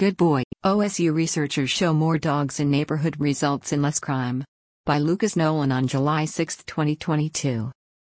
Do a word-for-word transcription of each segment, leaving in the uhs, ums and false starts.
Good boy. O S U researchers show more dogs in neighborhood results in less crime. By Lucas Nolan on July sixth, twenty twenty-two.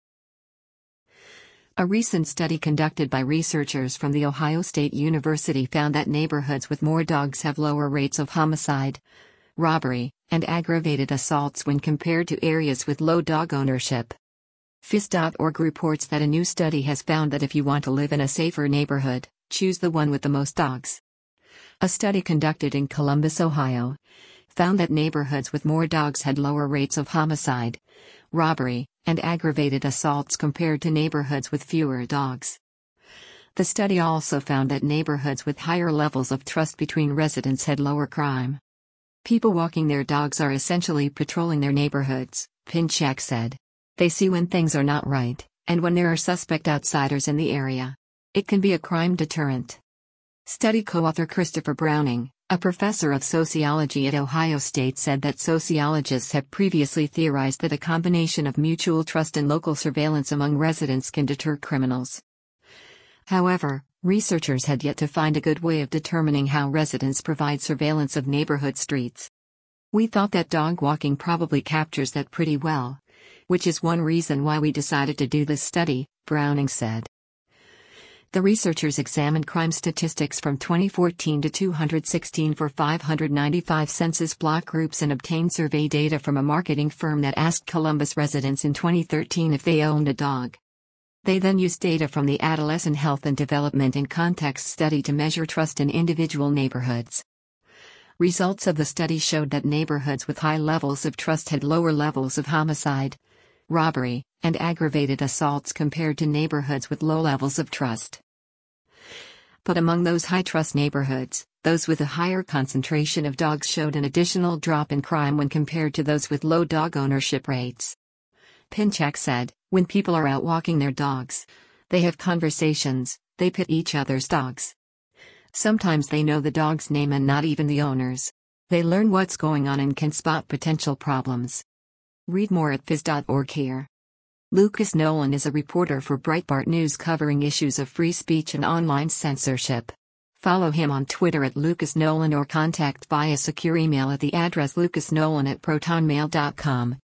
A recent study conducted by researchers from The Ohio State University found that neighborhoods with more dogs have lower rates of homicide, robbery, and aggravated assaults when compared to areas with low dog ownership. F I S dot org reports that a new study has found that if you want to live in a safer neighborhood, choose the one with the most dogs. A study conducted in Columbus, Ohio, found that neighborhoods with more dogs had lower rates of homicide, robbery, and aggravated assaults compared to neighborhoods with fewer dogs. The study also found that neighborhoods with higher levels of trust between residents had lower crime. People walking their dogs are essentially patrolling their neighborhoods, Pinchak said. They see when things are not right, and when there are suspect outsiders in the area. It can be a crime deterrent. Study co-author Christopher Browning, a professor of sociology at Ohio State, said that sociologists have previously theorized that a combination of mutual trust and local surveillance among residents can deter criminals. However, researchers had yet to find a good way of determining how residents provide surveillance of neighborhood streets. We thought that dog walking probably captures that pretty well, which is one reason why we decided to do this study, Browning said. The researchers examined crime statistics from twenty fourteen to two thousand sixteen for five hundred ninety-five census block groups and obtained survey data from a marketing firm that asked Columbus residents in twenty thirteen if they owned a dog. They then used data from the Adolescent Health and Development in Context study to measure trust in individual neighborhoods. Results of the study showed that neighborhoods with high levels of trust had lower levels of homicide, robbery, and aggravated assaults compared to neighborhoods with low levels of trust. But among those high-trust neighborhoods, those with a higher concentration of dogs showed an additional drop in crime when compared to those with low dog ownership rates. Pinchak said, when people are out walking their dogs, they have conversations, they pet each other's dogs. Sometimes they know the dog's name and not even the owner's. They learn what's going on and can spot potential problems. Read more at F I S dot org here. Lucas Nolan is a reporter for Breitbart News covering issues of free speech and online censorship. Follow him on Twitter at Lucas Nolan or contact via secure email at the address lucasnolan at protonmail dot com.